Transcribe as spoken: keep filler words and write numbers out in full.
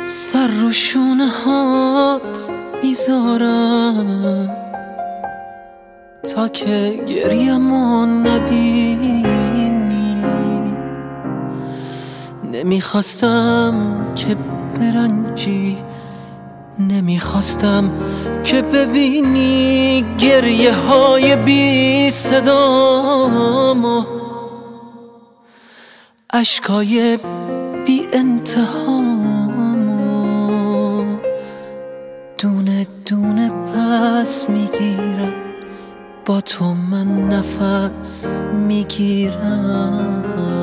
سر رو شونه هات میذارم تا که گریه‌مو نبینی. نمیخواستم که برنجی، نمیخواستم که ببینی گریه های بی صدامو، اشکای بی انتهامو دونه دونه پس میگیرم، با تو من نفس میگیرم.